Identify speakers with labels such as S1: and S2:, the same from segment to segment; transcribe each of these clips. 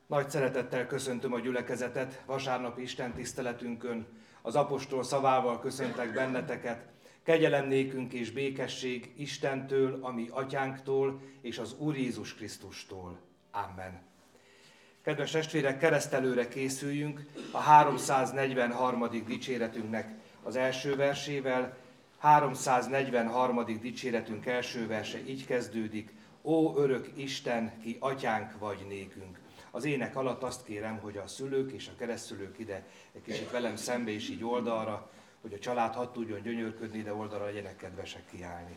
S1: Nagy szeretettel köszöntöm a gyülekezetet vasárnapi Isten tiszteletünkön. Az apostol szavával köszöntek benneteket. Kegyelem nékünk és békesség Istentől, a mi atyánktól és az Úr Jézus Krisztustól. Amen. Kedves testvérek, keresztelőre készüljünk a 343. dicséretünknek az első versével. 343. dicséretünk első verse így kezdődik: Ó örök Isten, ki atyánk vagy nékünk. Az ének alatt azt kérem, hogy a szülők és a keresztszülők ide egy kicsit velem szembe és így oldalra, hogy a család hadd tudjon gyönyörködni, de oldalra legyenek kedvesek kiállni.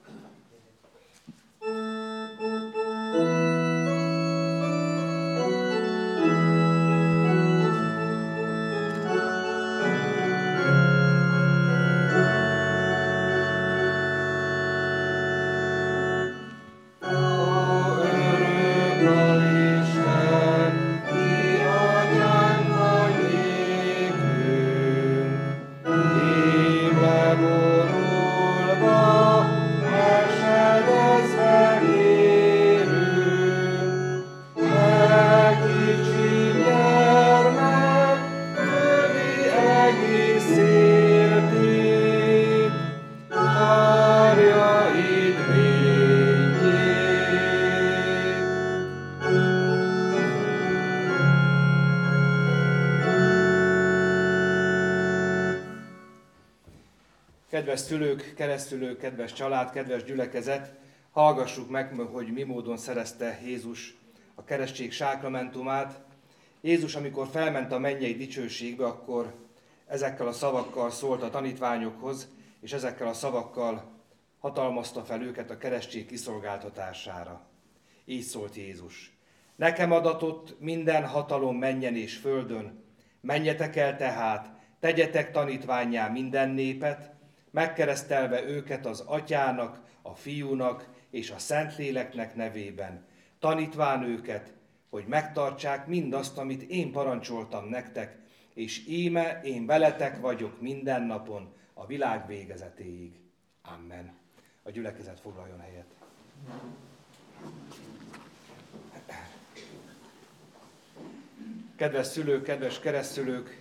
S1: Kedves szülők, keresztülők, kedves család, kedves gyülekezet, hallgassuk meg, hogy mi módon szerezte Jézus a keresztség sákramentumát. Jézus, amikor felment a mennyei dicsőségbe, akkor ezekkel a szavakkal szólt a tanítványokhoz, és ezekkel a szavakkal hatalmazta fel őket a keresztség kiszolgáltatására. Így szólt Jézus: Nekem adatott minden hatalom mennyen és földön, menjetek el tehát, tegyetek tanítvánnyá minden népet, megkeresztelve őket az Atyának, a Fiúnak és a Szentléleknek nevében, tanítván őket, hogy megtartsák mindazt, amit én parancsoltam nektek, és íme én veletek vagyok minden napon, a világ végezetéig. Amen. A gyülekezet foglaljon helyet. Kedves szülők, kedves keresztszülők,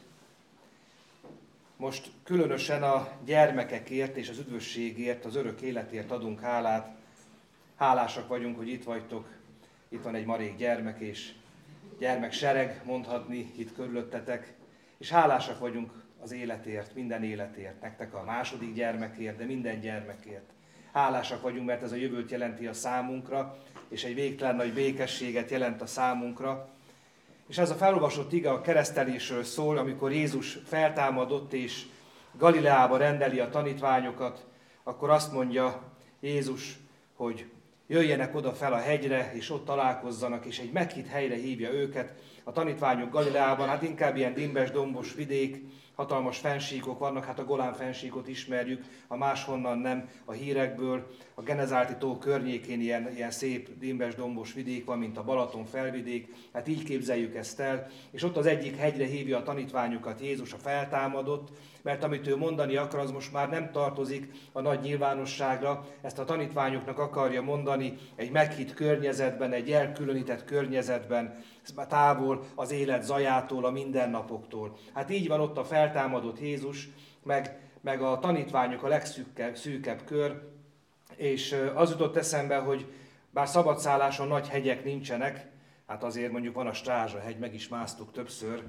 S1: most különösen a gyermekekért és az üdvösségért, az örök életért adunk hálát. Hálásak vagyunk, hogy itt vagytok. Itt van egy marék gyermek és gyermeksereg, mondhatni itt körülöttetek. És hálásak vagyunk az életért, minden életért, nektek a második gyermekért, de minden gyermekért. Hálásak vagyunk, mert ez a jövőt jelenti a számunkra, és egy végtelen nagy békességet jelent a számunkra. És ez a felolvasott ige a keresztelésről szól, amikor Jézus feltámadott és Galileába rendeli a tanítványokat, akkor azt mondja Jézus, hogy jöjjenek oda fel a hegyre, és ott találkozzanak, és egy meghitt helyre hívja őket. A tanítványok Galileában, hát inkább ilyen dimbes, dombos vidék, hatalmas fennsíkok vannak, hát a Golán fennsíkot ismerjük, a máshonnan nem a hírekből. A Genezárti tó környékén ilyen szép dimbes, dombos vidék van, mint a Balaton felvidék, hát így képzeljük ezt el. És ott az egyik hegyre hívja a tanítványokat Jézus, a feltámadott, mert amit ő mondani akar, az most már nem tartozik a nagy nyilvánosságra, ezt a tanítványoknak akarja mondani egy meghitt környezetben, egy elkülönített környezetben, távol az élet zajától, a mindennapoktól. Hát így van ott a feltámadott Jézus, meg a tanítványok a legszűkebb kör, és az jutott eszembe, hogy bár szabadszálláson nagy hegyek nincsenek, hát azért mondjuk van a Strázsa-hegy, meg is másztuk többször,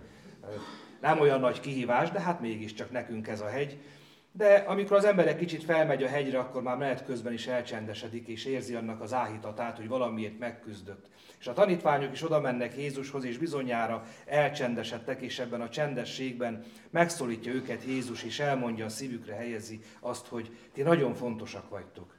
S1: nem olyan nagy kihívás, de hát mégiscsak nekünk ez a hegy. De amikor az ember egy kicsit felmegy a hegyre, akkor már menet közben is elcsendesedik, és érzi annak az áhítatát, hogy valamiért megküzdött. És a tanítványok is oda mennek Jézushoz, és bizonyára elcsendesedtek, és ebben a csendességben megszólítja őket Jézus, és elmondja, a szívükre helyezi azt, hogy ti nagyon fontosak vagytok.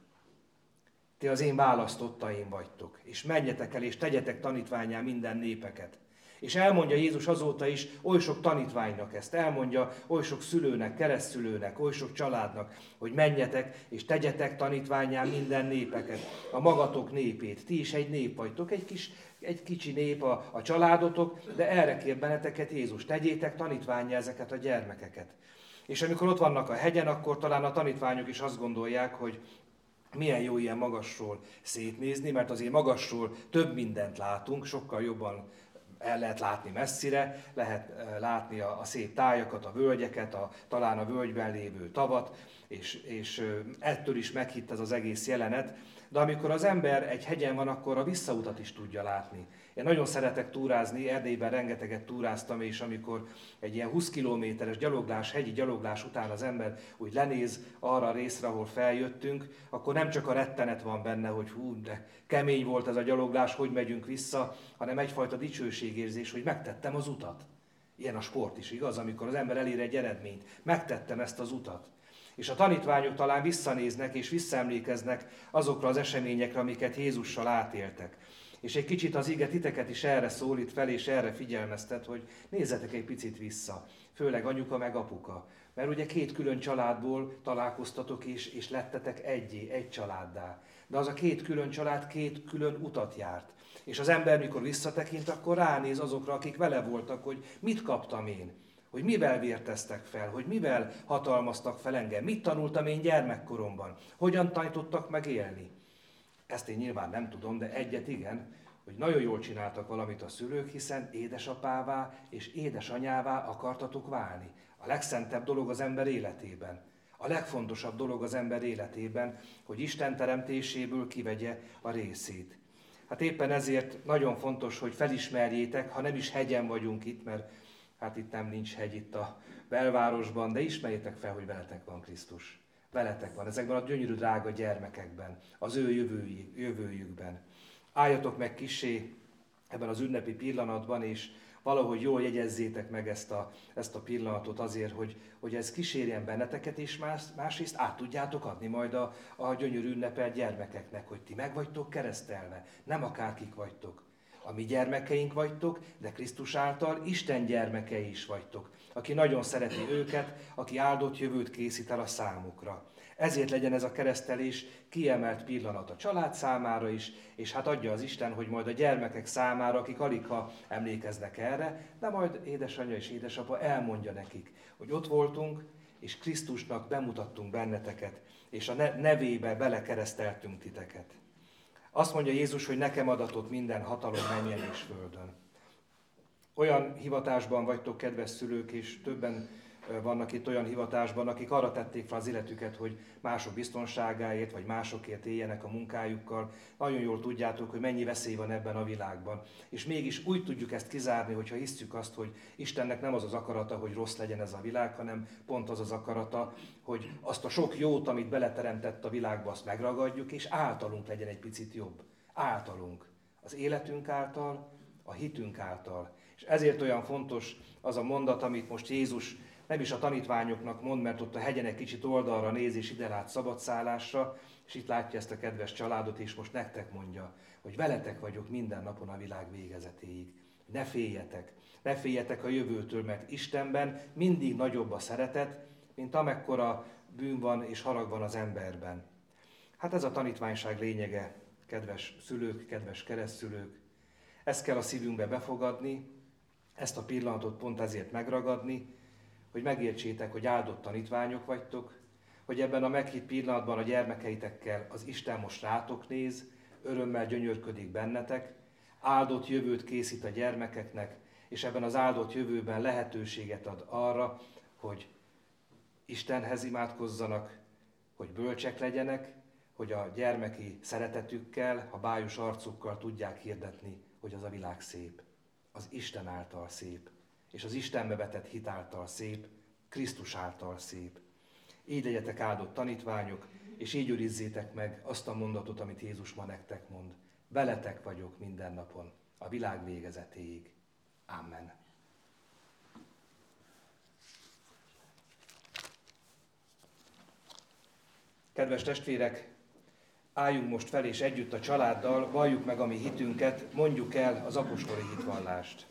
S1: Ti az én választottaim vagytok, és menjetek el, és tegyetek tanítvánnyá minden népeket. És elmondja Jézus azóta is oly sok tanítványnak ezt, elmondja oly sok szülőnek, keresztszülőnek, oly sok családnak, hogy menjetek és tegyetek tanítvánnyá minden népeket, a magatok népét. Ti is egy nép vagytok, egy kicsi nép a családotok, de erre kér benneteket Jézus, tegyétek tanítvánnyá ezeket a gyermekeket. És amikor ott vannak a hegyen, akkor talán a tanítványok is azt gondolják, hogy milyen jó ilyen magasról szétnézni, mert azért magasról több mindent látunk, sokkal jobban el lehet látni messzire, lehet látni a szép tájakat, a völgyeket, talán a völgyben lévő tavat, és ettől is meghitt ez az egész jelenet. De amikor az ember egy hegyen van, akkor a visszautat is tudja látni. Én nagyon szeretek túrázni, Erdélyben rengeteget túráztam, és amikor egy ilyen 20 kilométeres gyaloglás, hegyi gyaloglás után az ember úgy lenéz arra a részre, ahol feljöttünk, akkor nem csak a rettenet van benne, hogy hú, de kemény volt ez a gyaloglás, hogy megyünk vissza, hanem egyfajta dicsőségérzés, hogy megtettem az utat. Ilyen a sport is, igaz? Amikor az ember elér egy eredményt, megtettem ezt az utat. És a tanítványok talán visszanéznek és visszaemlékeznek azokra az eseményekre, amiket Jézussal átéltek. És egy kicsit az ige titeket is erre szólít fel, és erre figyelmeztet, hogy nézzetek egy picit vissza, főleg anyuka meg apuka. Mert ugye két külön családból találkoztatok és lettetek egy családdá. De az a két külön család két külön utat járt. És az ember, mikor visszatekint, akkor ránéz azokra, akik vele voltak, hogy mit kaptam én. Hogy mivel vérteztek fel, hogy mivel hatalmaztak fel engem, mit tanultam én gyermekkoromban, hogyan tanítottak meg élni. Ezt én nyilván nem tudom, de egyet igen, hogy nagyon jól csináltak valamit a szülők, hiszen édesapává és édesanyává akartatok válni. A legszentebb dolog az ember életében. A legfontosabb dolog az ember életében, hogy Isten teremtéséből kivegye a részét. Hát éppen ezért nagyon fontos, hogy felismerjétek, ha nem is hegyen vagyunk itt, mert hát itt nem nincs hegy itt a belvárosban, de ismerjétek fel, hogy veletek van Krisztus. Veletek van, ezekben a gyönyörű drága gyermekekben, az ő jövőjükben. Álljatok meg kissé ebben az ünnepi pillanatban, és valahogy jól jegyezzétek meg ezt a pillanatot azért, hogy ez kísérjen benneteket, és másrészt át tudjátok adni majd a gyönyörű ünnepelt gyermekeknek, hogy ti meg vagytok keresztelve, nem akárkik vagytok. A mi gyermekeink vagytok, de Krisztus által Isten gyermekei is vagytok, aki nagyon szereti őket, aki áldott jövőt készít el a számukra. Ezért legyen ez a keresztelés kiemelt pillanat a család számára is, és hát adja az Isten, hogy majd a gyermekek számára, akik aligha emlékeznek erre, de majd édesanyja és édesapa elmondja nekik, hogy ott voltunk, és Krisztusnak bemutattunk benneteket, és a nevébe belekereszteltünk titeket. Azt mondja Jézus, hogy nekem adatott minden hatalom mennyen és földön. Olyan hivatásban vagytok, kedves szülők, és többen vannak itt olyan hivatásban, akik arra tették fel az életüket, hogy mások biztonságáért, vagy másokért éljenek a munkájukkal. Nagyon jól tudjátok, hogy mennyi veszély van ebben a világban. És mégis úgy tudjuk ezt kizárni, hogyha hiszük azt, hogy Istennek nem az az akarata, hogy rossz legyen ez a világ, hanem pont az az akarata, hogy azt a sok jót, amit beleteremtett a világba, azt megragadjuk, és általunk legyen egy picit jobb. Általunk. Az életünk által, a hitünk által. És ezért olyan fontos az a mondat, amit most Jézus nem is a tanítványoknak mond, mert ott a hegyen egy kicsit oldalra néz, és ide lát szabadszállásra, és itt látja ezt a kedves családot, és most nektek mondja, hogy veletek vagyok minden napon a világ végezetéig. Ne féljetek a jövőtől, mert Istenben mindig nagyobb a szeretet, mint amekkora bűn van és harag van az emberben. Hát ez a tanítványság lényege, kedves szülők, kedves keresztszülők. Ezt kell a szívünkbe befogadni, ezt a pillanatot pont ezért megragadni, hogy megértsétek, hogy áldott tanítványok vagytok, hogy ebben a meghitt pillanatban a gyermekeitekkel az Isten most rátok néz, örömmel gyönyörködik bennetek, áldott jövőt készít a gyermekeknek, és ebben az áldott jövőben lehetőséget ad arra, hogy Istenhez imádkozzanak, hogy bölcsek legyenek, hogy a gyermeki szeretetükkel, a bájos arcukkal tudják hirdetni, hogy az a világ szép, az Isten által szép, és az Istenbe vetett hit által szép, Krisztus által szép. Így legyetek áldott tanítványok, és így őrizzétek meg azt a mondatot, amit Jézus ma nektek mond. Veletek vagyok minden napon, a világ végezetéig. Amen. Kedves testvérek, álljunk most fel, és együtt a családdal valljuk meg a mi hitünket, mondjuk el az apostoli hitvallást.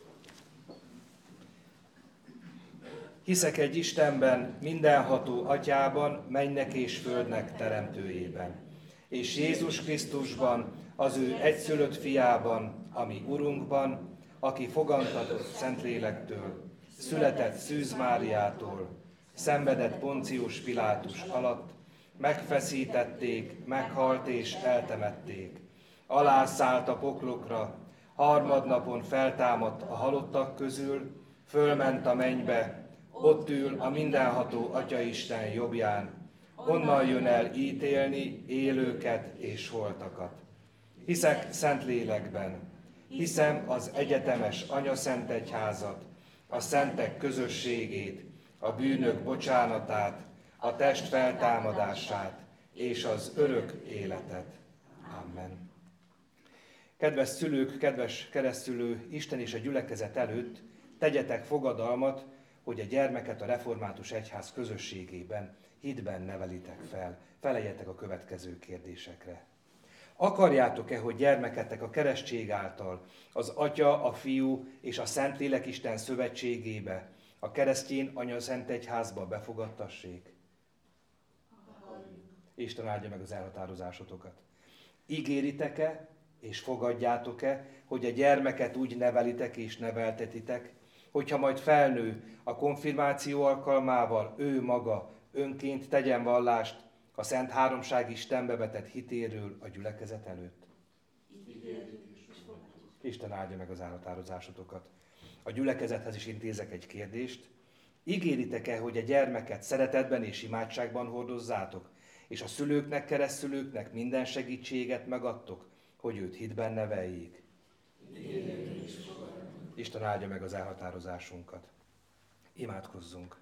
S1: Hiszek egy Istenben, mindenható Atyában, mennynek és földnek teremtőjében, és Jézus Krisztusban, az ő egyszülött fiában, ami Urunkban, aki fogantatott Szentlélektől, született Szűz Máriától, szenvedett Poncius Pilátus alatt, megfeszítették, meghalt és eltemették, alászállt a poklokra, harmadnapon feltámadt a halottak közül, fölment a mennybe, ott ül a mindenható Atyaisten jobbján, onnan jön el ítélni élőket és holtakat. Hiszek Szentlélekben, hiszem az egyetemes anyaszentegyházat, a szentek közösségét, a bűnök bocsánatát, a test feltámadását és az örök életet. Amen. Kedves szülők, kedves keresztülő, Isten és a gyülekezet előtt tegyetek fogadalmat, hogy a gyermeket a református egyház közösségében, hitben nevelitek fel. Feleljetek a következő kérdésekre. Akarjátok-e, hogy gyermeketek a keresztség által az Atya, a Fiú és a Szentlélek Isten szövetségébe, a keresztény anyaszentegyházba befogadtassék? Isten áldja meg az elhatározásotokat. Ígéritek-e és fogadjátok-e, hogy a gyermeket úgy nevelitek és neveltetitek, hogyha majd felnő a konfirmáció alkalmával ő maga önként tegyen vallást a Szent Háromság Istenbe vetett hitéről a gyülekezet előtt? Isten áldja meg az elhatározásotokat. A gyülekezethez is intézek egy kérdést. Ígéritek-e, hogy a gyermeket szeretetben és imádságban hordozzátok, és a szülőknek, keresztszülőknek minden segítséget megadtok, hogy őt hitben neveljék? Isten áldja meg az elhatározásunkat. Imádkozzunk.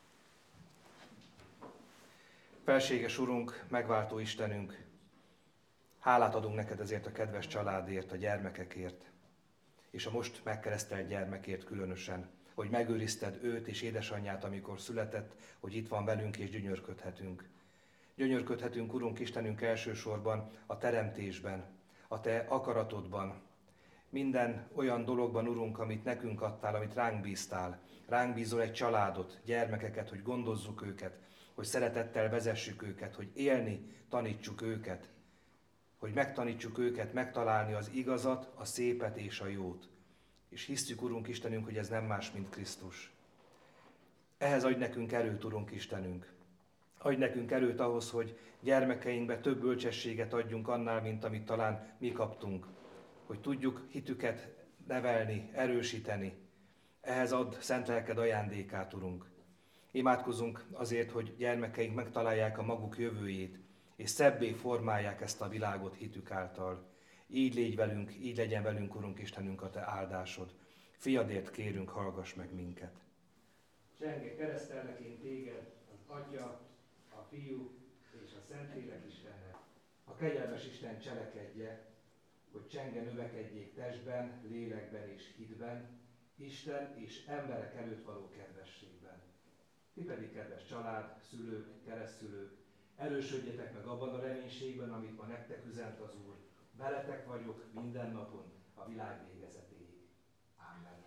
S1: Felséges Urunk, megváltó Istenünk, hálát adunk neked ezért a kedves családért, a gyermekekért, és a most megkeresztelt gyermekért különösen, hogy megőrizted őt és édesanyját, amikor született, hogy itt van velünk és gyönyörködhetünk. Gyönyörködhetünk, Urunk Istenünk, elsősorban a teremtésben, a Te akaratodban, minden olyan dologban, Urunk, amit nekünk adtál, amit ránk bíztál. Ránk bízol egy családot, gyermekeket, hogy gondozzuk őket, hogy szeretettel vezessük őket, hogy élni tanítsuk őket, hogy megtanítsuk őket megtalálni az igazat, a szépet és a jót. És hisztük, Urunk Istenünk, hogy ez nem más, mint Krisztus. Ehhez adj nekünk erőt, Urunk Istenünk. Adj nekünk erőt ahhoz, hogy gyermekeinkbe több bölcsességet adjunk annál, mint amit talán mi kaptunk. Hogy tudjuk hitüket nevelni, erősíteni. Ehhez add szent lelked ajándékát, Urunk. Imádkozunk azért, hogy gyermekeink megtalálják a maguk jövőjét, és szebbé formálják ezt a világot hitük által. Így légy velünk, így legyen velünk, Urunk Istenünk, a Te áldásod. Fiadért kérünk, hallgass meg minket. Csenge, keresztellek én téged, az Atya, a Fiú és a Szentlélek Istennek. A kegyelmes Isten cselekedje, hogy csenge növekedjék testben, lélekben és hitben, Isten és emberek előtt való kedvességben. Ti pedig, kedves család, szülők, keresztszülők, erősödjetek meg abban a reménységben, amit ma nektek üzent az Úr. Veletek vagyok minden napon, a világ végezetéig. Amen.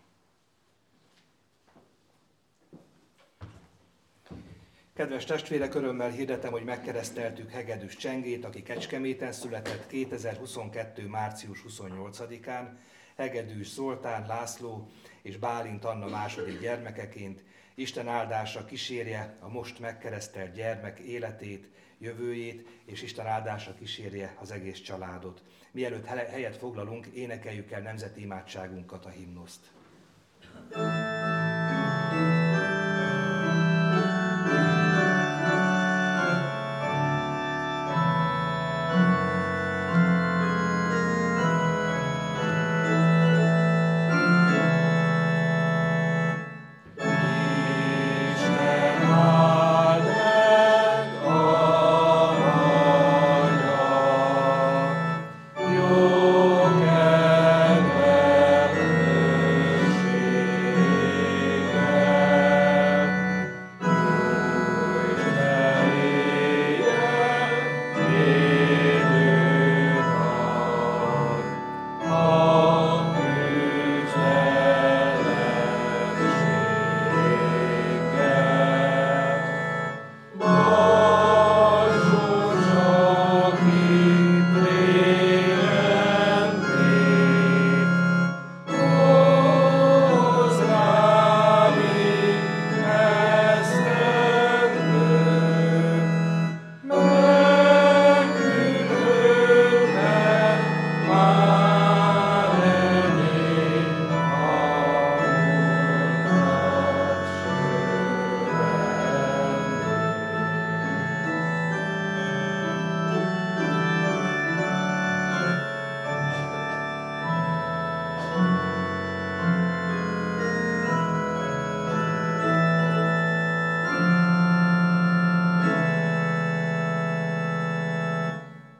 S1: Kedves testvérek, örömmel hirdetem, hogy megkereszteltük Hegedűs Csengét, aki Kecskeméten született 2022. március 28-án, Hegedűs Zoltán László és Bálint Anna második gyermekeként. Isten áldása kísérje a most megkeresztelt gyermek életét, jövőjét, és Isten áldása kísérje az egész családot. Mielőtt helyet foglalunk, énekeljük el nemzeti imádságunkat, a himnuszt.